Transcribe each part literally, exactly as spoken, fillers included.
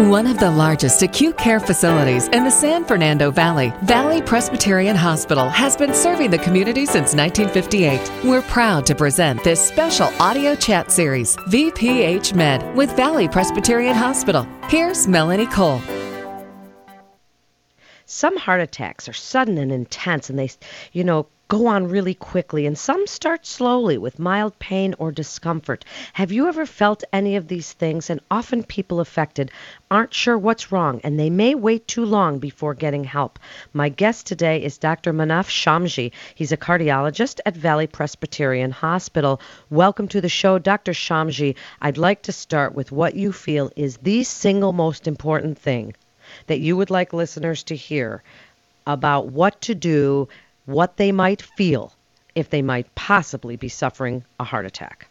One of the largest acute care facilities in the San Fernando Valley, Valley Presbyterian Hospital has been serving the community since nineteen fifty-eight. We're proud to present this special audio chat series, V P H Med, with Valley Presbyterian Hospital. Here's Melanie Cole. Some heart attacks are sudden and intense, and they, you know, go on really quickly, and some start slowly with mild pain or discomfort. Have you ever felt any of these things? And often people affected aren't sure what's wrong, and they may wait too long before getting help. My guest today is Doctor Manaf Shamji. He's a cardiologist at Valley Presbyterian Hospital. Welcome to the show, Doctor Shamji. I'd like to start with what you feel is the single most important thing that you would like listeners to hear about what to do, what they might feel if they might possibly be suffering a heart attack.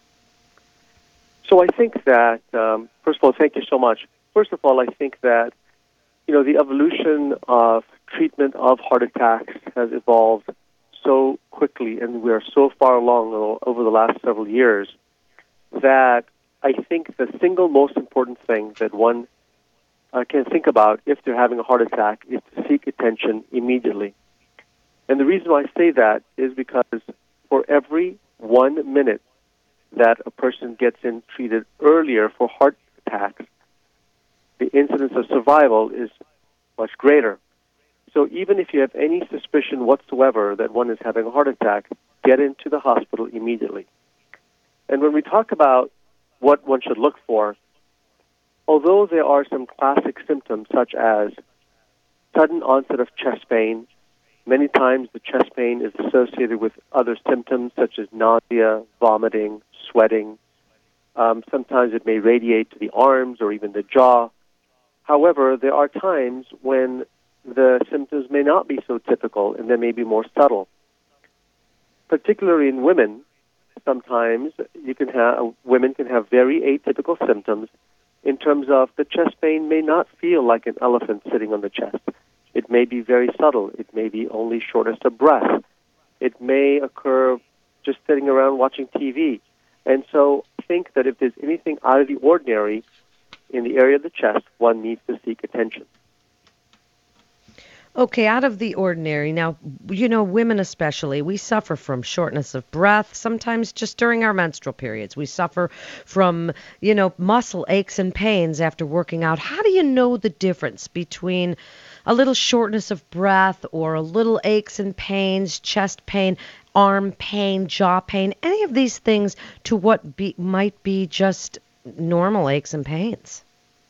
So I think that, um, first of all, thank you so much. First of all, I think that, you know, the evolution of treatment of heart attacks has evolved so quickly, and we are so far along over the last several years that I think the single most important thing that one uh, can think about if they're having a heart attack is to seek attention immediately. And the reason why I say that is because for every one minute that a person gets in treated earlier for heart attacks, the incidence of survival is much greater. So even if you have any suspicion whatsoever that one is having a heart attack, get into the hospital immediately. And when we talk about what one should look for, although there are some classic symptoms such as sudden onset of chest pain, many times the chest pain is associated with other symptoms such as nausea, vomiting, sweating. Um, sometimes it may radiate to the arms or even the jaw. However, there are times when the symptoms may not be so typical and they may be more subtle. Particularly in women, sometimes you can have women can have very atypical symptoms in terms of the chest pain may not feel like an elephant sitting on the chest. It may be very subtle. It may be only shortness of breath. It may occur just sitting around watching T V. And so I think that if there's anything out of the ordinary in the area of the chest, one needs to seek attention. Okay, out of the ordinary. Now, you know, women especially, we suffer from shortness of breath, sometimes just during our menstrual periods. We suffer from, you know, muscle aches and pains after working out. How do you know the difference between a little shortness of breath or a little aches and pains, chest pain, arm pain, jaw pain, any of these things to what be, might be just normal aches and pains?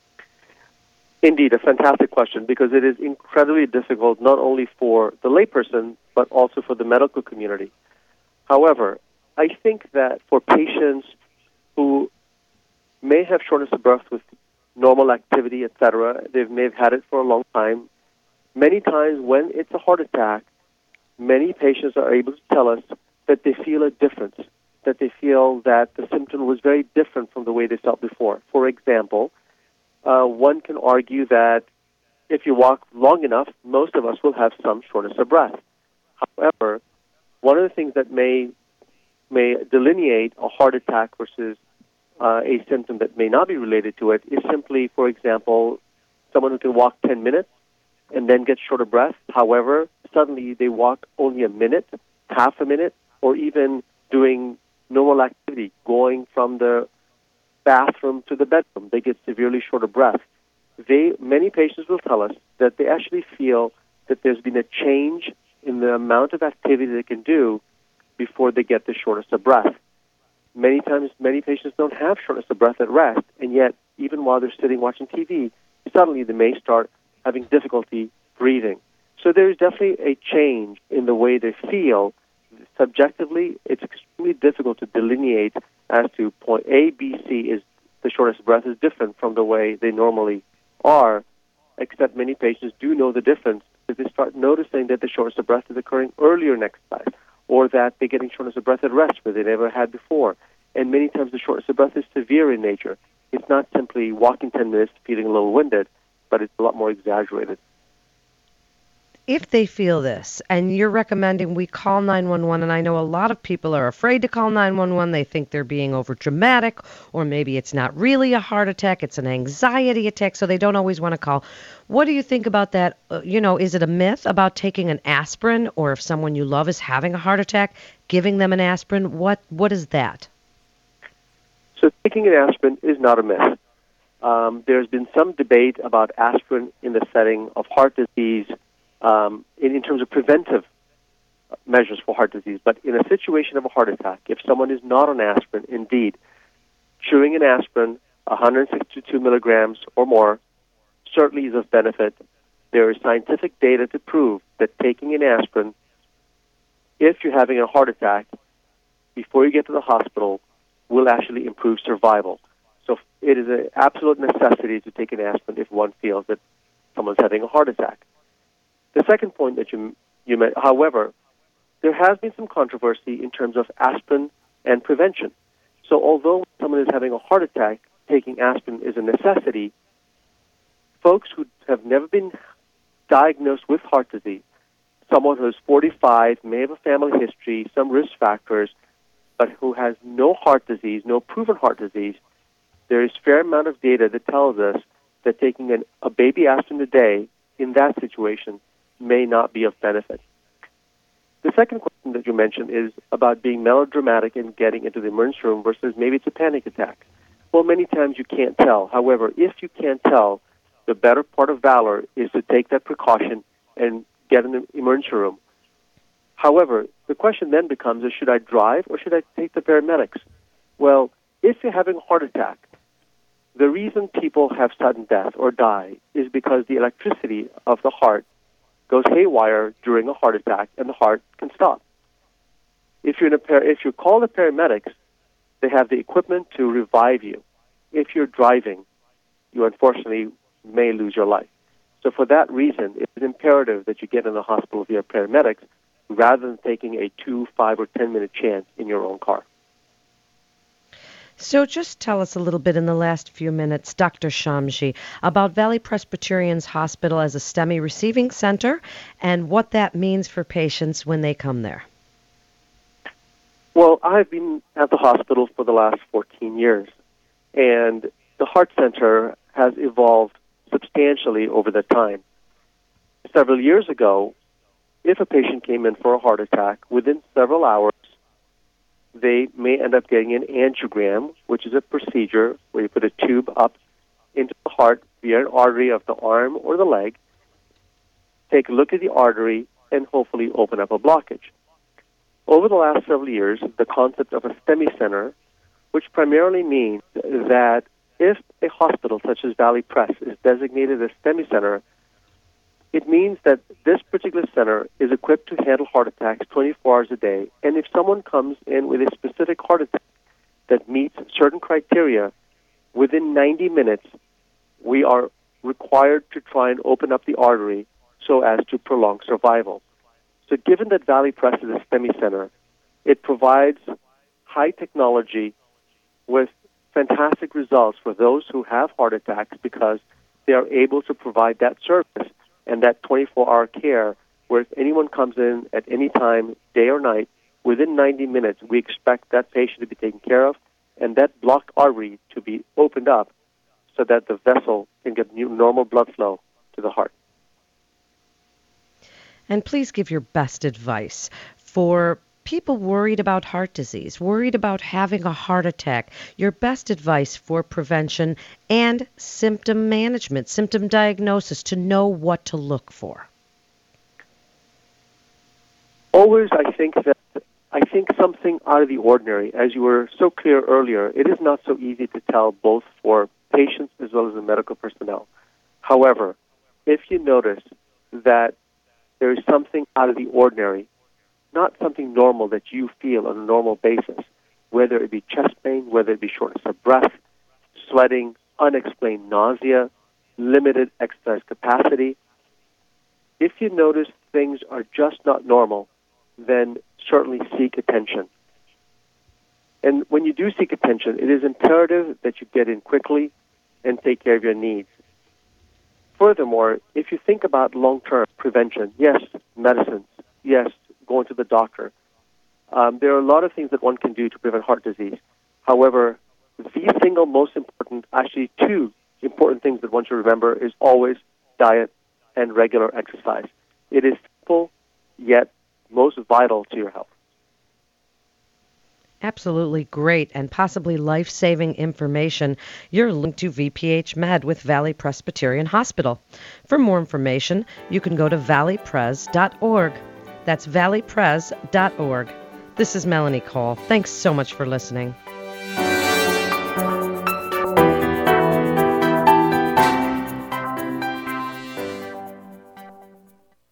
Indeed, a fantastic question, because it is incredibly difficult not only for the layperson, but also for the medical community. However, I think that for patients who may have shortness of breath with normal activity, et cetera, they may have had it for a long time, many times when it's a heart attack, many patients are able to tell us that they feel a difference, that they feel that the symptom was very different from the way they felt before. For example, Uh, one can argue that if you walk long enough, most of us will have some shortness of breath. However, one of the things that may may delineate a heart attack versus uh, a symptom that may not be related to it is simply, for example, someone who can walk ten minutes and then get short of breath. However, suddenly they walk only a minute, half a minute, or even doing normal activity, going from the bathroom to the bedroom. They get severely short of breath. They, many patients will tell us that they actually feel that there's been a change in the amount of activity they can do before they get the shortness of breath. Many times, many patients don't have shortness of breath at rest, and yet, even while they're sitting watching T V, suddenly they may start having difficulty breathing. So there's definitely a change in the way they feel. Subjectively, it's extremely difficult to delineate as to point A, B, C is the shortness of breath is different from the way they normally are, except many patients do know the difference if they start noticing that the shortness of breath is occurring earlier in exercise, or that they're getting shortness of breath at rest where they never had before. And many times the shortness of breath is severe in nature. It's not simply walking ten minutes feeling a little winded, but it's a lot more exaggerated. if they feel this and you're recommending we call nine one one, and I know a lot of people are afraid to call nine one one, they think they're being over dramatic, or maybe it's not really a heart attack, it's an anxiety attack, so they don't always want to call. What do you think about that? Uh, you know, is it a myth about taking an aspirin, or if someone you love is having a heart attack, giving them an aspirin? What What is that? So taking an aspirin is not a myth. Um, there's been some debate about aspirin in the setting of heart disease um, in, in terms of preventive measures for heart disease. But in a situation of a heart attack, if someone is not on aspirin, indeed, chewing an aspirin, one hundred sixty-two milligrams or more, certainly is of benefit. There is scientific data to prove that taking an aspirin, if you're having a heart attack, before you get to the hospital, will actually improve survival. So it is an absolute necessity to take an aspirin if one feels that someone's having a heart attack. The second point that you you made, however, there has been some controversy in terms of aspirin and prevention. So although someone is having a heart attack, taking aspirin is a necessity, folks who have never been diagnosed with heart disease, someone who is forty-five, may have a family history, some risk factors, but who has no heart disease, no proven heart disease, there is a fair amount of data that tells us that taking an, a baby aspirin a day in that situation may not be of benefit. The second question that you mentioned is about being melodramatic and getting into the emergency room versus maybe it's a panic attack. Well, many times you can't tell. However, if you can't tell, the better part of valor is to take that precaution and get in the emergency room. However, the question then becomes, is should I drive or should I take the paramedics? Well, if you're having a heart attack, the reason people have sudden death or die is because the electricity of the heart goes haywire during a heart attack and the heart can stop. If you're in a par- if you call the paramedics, they have the equipment to revive you. If you're driving, you unfortunately may lose your life. So for that reason, it is imperative that you get in the hospital via paramedics rather than taking a two, five, or ten minute chance in your own car. So just tell us a little bit in the last few minutes, Doctor Shamji, about Valley Presbyterian's Hospital as a STEMI receiving center and what that means for patients when they come there. Well, I've been at the hospital for the last fourteen years, and the Heart Center has evolved substantially over the time. Several years ago, if a patient came in for a heart attack, within several hours, they may end up getting an angiogram, which is a procedure where you put a tube up into the heart via an artery of the arm or the leg, take a look at the artery, and hopefully open up a blockage. Over the last several years, the concept of a STEMI center, which primarily means that if a hospital such as Valley Pres is designated a STEMI center, it means that this particular center is equipped to handle heart attacks twenty-four hours a day. And if someone comes in with a specific heart attack that meets certain criteria, within ninety minutes, we are required to try and open up the artery so as to prolong survival. So given that Valley Pres is a STEMI center, it provides high technology with fantastic results for those who have heart attacks because they are able to provide that service and that twenty-four hour care where if anyone comes in at any time, day or night, within ninety minutes, we expect that patient to be taken care of and that blocked artery to be opened up so that the vessel can get new, normal blood flow to the heart. And please give your best advice for people worried about heart disease, worried about having a heart attack, your best advice for prevention and symptom management, symptom diagnosis, to know what to look for. Always, I think that I think something out of the ordinary. As you were so clear earlier, it is not so easy to tell both for patients as well as the medical personnel. However, if you notice that there is something out of the ordinary, not something normal that you feel on a normal basis, whether it be chest pain, whether it be shortness of breath, sweating, unexplained nausea, limited exercise capacity. If you notice things are just not normal, then certainly seek attention. And when you do seek attention, it is imperative that you get in quickly and take care of your needs. Furthermore, if you think about long-term, prevention. Yes, medicines. Yes, going to the doctor. Um, there are a lot of things that one can do to prevent heart disease. However, the single most important, actually two important things that one should remember is always diet and regular exercise. It is simple, yet most vital to your health. Absolutely great and possibly life-saving information. You're linked to V P H Med with Valley Presbyterian Hospital. For more information, you can go to valley pres dot org. That's valley pres dot org. This is Melanie Cole. Thanks so much for listening.